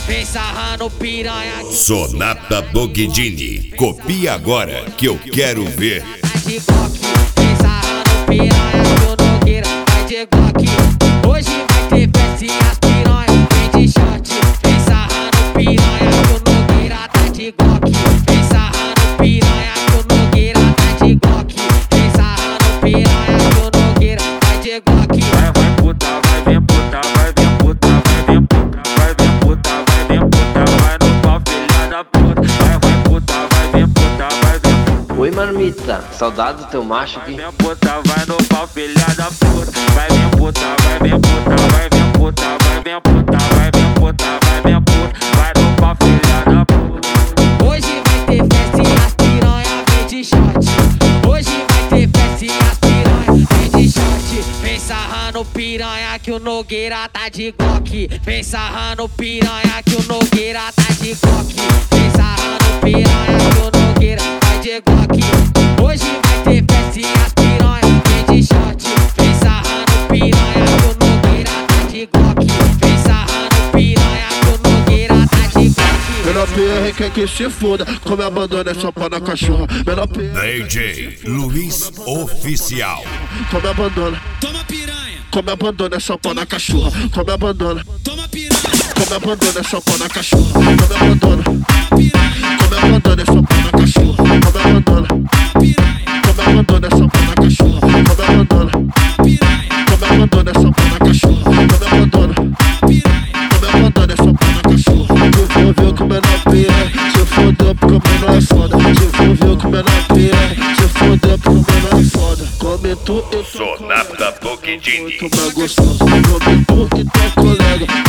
vem sarrando piranha. Sonata Bogdini, copia agora que eu quero ver. Tá de coque, vem sarrando piranha. Que o Nogueira vai de coque. Hoje vai ter festa e as piranha vem de short. Vem sarrando piranha. Que o Nogueira tá de coque. Vem sarrando piranha. Que o Nogueira tá de coque. Vem sarrando piranha. Que o Nogueira vai de coque. Vai puta, vai vir puta, vai vir puta, vai vir puta, vai vir puta, vai vir puta, vai no pau, filha da puta. Vai puta, vai vir puta, vai vir puta. Oi, marmita, saudade do teu macho aqui. Vai vir puta, vai no pau, filha da puta. Vai vir puta, vai vir puta, vai vir puta, vai vir puta, vai vir puta, vai vir puta, vai no pau, filha da puta. Hoje vai ter festa e as piranha vem de short. Hoje vai ter festa e as piranha vem de short. Vem sarrando piranha que o Nogueira tá de coque. Vem sarrando piranha que o Nogueira tá de coque. Vem sarrando piranha que o Nogueira vai de coque. Hoje vai ter festa e as piranha vem de short. Vem sarrando piranha que o Nogueira tá de coque. Vem sarrando piranha que o Nogueira tá de coque. Menor PR quer que se foda, come abandona é só pau na cachorra. Menor PR DJ Luiz Oficial. come abandona, Toma piranha, come abandona é só pau na cachorra. Come abandona, toma piranha, come abandona é só pau na cachorra. Come abandona, piranha, come abandona é só pau na cachorra. Come abandona, piranha, come abandona é só pau na cachorra. Come abandona, piranha, come abandona é só pau na cachorra. Come abandona, piranha. come abandona é só pau na cachorra. Se for ver como é na PR, se fodeu porque o menor é foda. Se for ver como é na PR, se fodeu porque o menor é foda. Come tu e tu Sonata Bogdini. tu mais gostoso. Come tu e tua colega.